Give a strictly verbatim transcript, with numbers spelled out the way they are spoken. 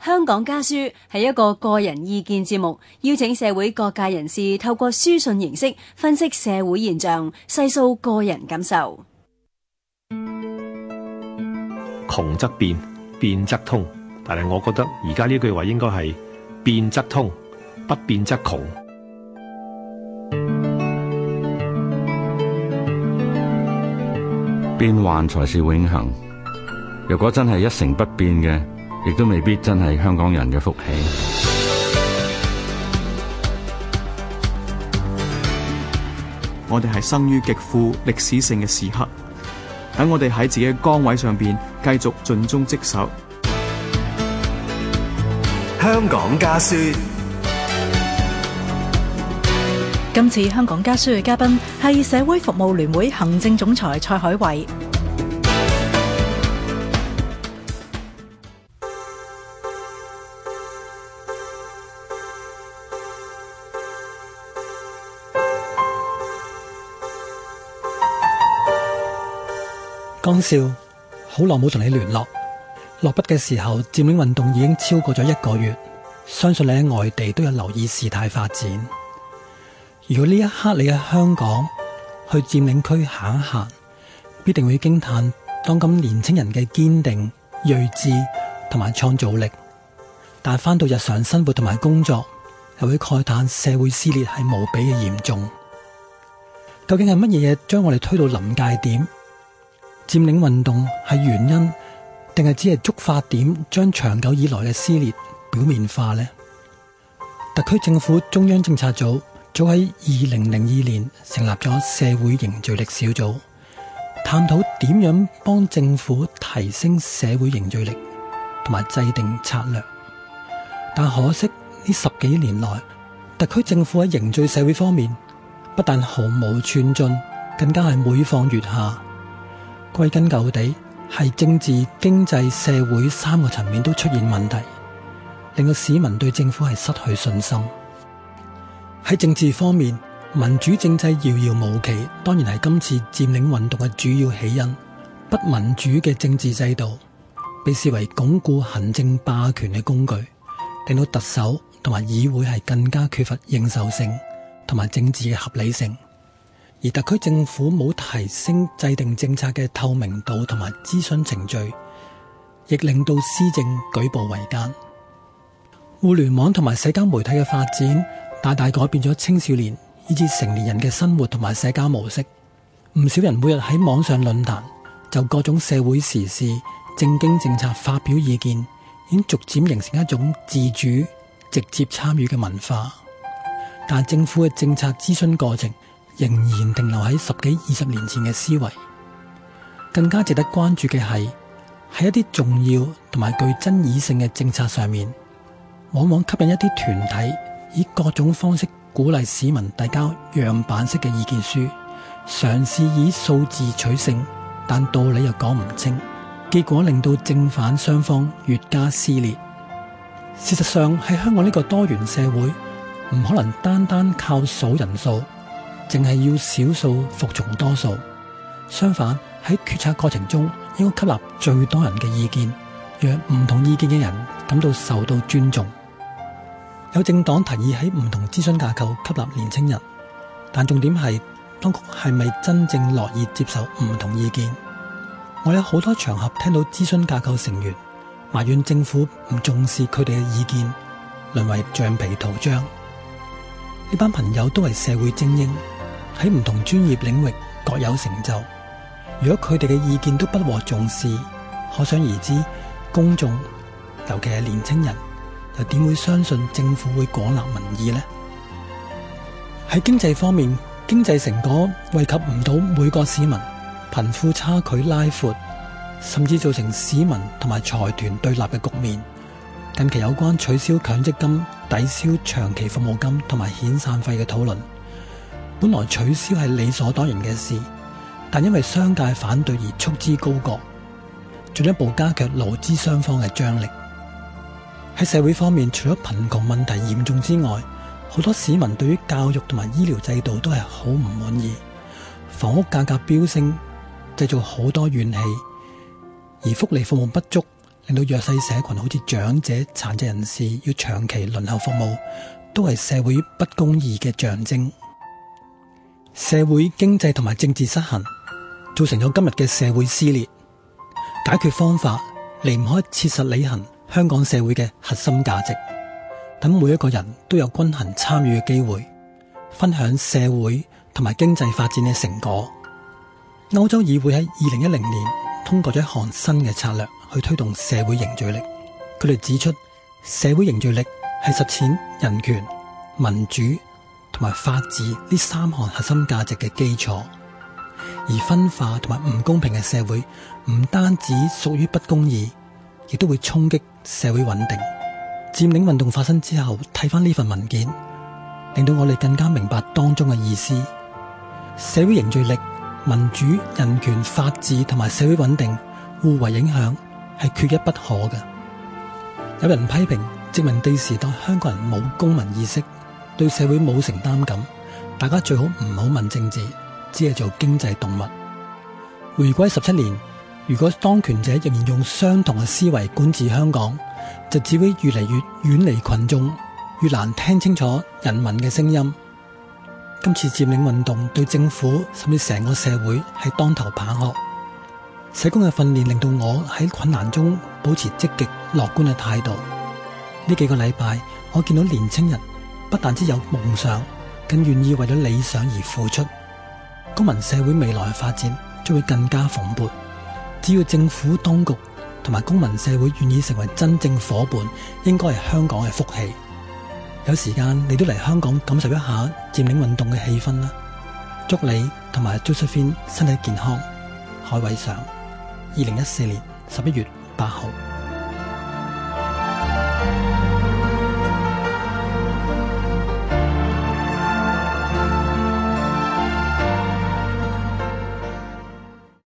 香港家書係一個個人意見節目，邀請社會各界人士透過書信形式分析社會現象，細數個人感受。 窮則變，變則通，但係我覺得而家呢句話應該係變則通，不變則窮。 變幻才是永恆，如果真係一成不變嘅，亦都未必真係香港人嘅福氣。 我哋係生於極富歷史性嘅時刻，等我哋喺自己嘅崗位上邊繼續盡忠職守。 香港家書。 今次香港家書嘅嘉賓係社會服務聯會行政總裁蔡海偉。 江少，好耐冇同你聯絡。落筆嘅時候，佔領運動已經超過咗一個月，相信你喺外地都有留意事態發展。如果呢一刻你喺香港去佔領區行一行，必定會驚嘆當今年青人嘅堅定、睿智同埋創造力。但返到日常生活同埋工作，又會慨嘆社會撕裂係無比嘅嚴重。究竟係乜嘢嘢將我哋推到臨界點？佔領運動係原因，定係只係觸發點，將長久以來嘅撕裂表面化呢？特區政府中央政策組早喺二零零二年成立咗社會凝聚力小組，探討點樣幫政府提升社會凝聚力同埋制定策略。但可惜呢十幾年來，特區政府喺凝聚社會方面不但毫無寸進，更加係每況愈下。歸根究底，係政治、經濟、社會三個層面都出現問題，令到市民對政府係失去信心。喺政治方面，民主政制遙遙無期，當然係今次佔領運動嘅主要起因。不民主嘅政治制度被視為鞏固行政霸權嘅工具，令到特首同埋議會係更加缺乏認受性同埋政治嘅合理性。而特區政府冇提升制定政策嘅透明度同埋諮詢程序，亦令到施政舉步維艱。互聯網同埋社交媒體嘅發展大大改變咗青少年以至成年人嘅生活同埋社交模式。唔少人每日喺網上論壇就各種社會時事、政經政策發表意見，已經逐漸形成一種自主、直接參與嘅文化。但政府嘅政策諮詢過程仍然停留喺十幾二十年前嘅思維。更加值得關注嘅係，喺一啲重要同埋具爭議性嘅政策上面，往往吸引一啲團體以各種方式鼓勵市民遞交樣板式嘅意見書，嘗試以數字取勝，但道理又講唔清，結果令到正反雙方越加撕裂。事實上，喺香港呢個多元社會，唔可能單單靠數人數，淨係要少數服從多數。相反，喺決策過程中應該吸納最多人嘅意見，讓唔同意見嘅人感到受到尊重。有政黨提議喺唔同諮詢架構吸納年青人，但重點係當局係咪真正樂意接受唔同意見？我有好多場合聽到諮詢架構成員埋怨政府唔重視佢哋嘅意見，淪為橡皮圖章。呢班朋友都係社會精英，喺唔同專業領域各有成就。如果佢哋嘅意見都不獲重視，可想而知，公眾尤其係年青人又點會相信政府會廣納民意呢？喺經濟方面，經濟成果惠及唔到每個市民，貧富差距拉闊，甚至造成市民同埋財團對立嘅局面。近期有關取消強積金、抵消長期服務金同埋遣散費嘅討論，本來取消係理所當然嘅事，但因為商界反對而束之高閣，進一步加劇勞資雙方嘅張力。喺社會方面，除咗貧窮問題嚴重之外，好多市民對於教育同埋醫療制度都係好唔滿意。房屋價格飆升，製造好多怨氣，而福利服務不足， 令到弱勢社群好似長者、殘疾人士要長期輪候服務，都係社會不公義嘅象徵。社會經濟同埋政治失衡，造成咗今日嘅社會撕裂。解決方法離唔開切實履行香港社會嘅核心價值，等每一個人都有均衡參與嘅機會，分享社會同埋經濟發展嘅成果。歐洲議會喺二零一零年通過咗一項新嘅策略去推動社會凝聚力。佢哋指出，社會凝聚力係實踐人權、民主同埋法治呢三項核心價值嘅基礎。而分化同埋唔公平嘅社會唔單止屬於不公義，亦都會衝擊社會穩定。佔領運動發生之後，睇翻呢份文件，令到我哋更加明白當中嘅意思。社會凝聚力、民主、人權、法治同埋社會穩定互為影響，係缺一不可嘅。有人批評殖民地時代香港人冇公民意識，對社會冇承擔感，大家最好唔好問政治，只係做經濟動物。回歸十七年，如果當權者仍然用相同嘅思維管治香港，就只會越嚟越遠離群眾，越難聽清楚人民嘅聲音。今次佔領運動對政府甚至成個社會係當頭棒喝。社工嘅訓練令到我喺困難中保持積極樂觀嘅態度。呢幾個禮拜，我見到年青人不但只有夢想，更願意為咗理想而付出。公民社會未來嘅發展將會更加蓬勃。只要政府當局同埋公民社會願意成為真正夥伴，應該係香港嘅福氣。有時間你都嚟香港感受一下佔領運動嘅氣氛啦。祝你同埋 Josephine 身體健康。海偉上，二零一四年十一月八號。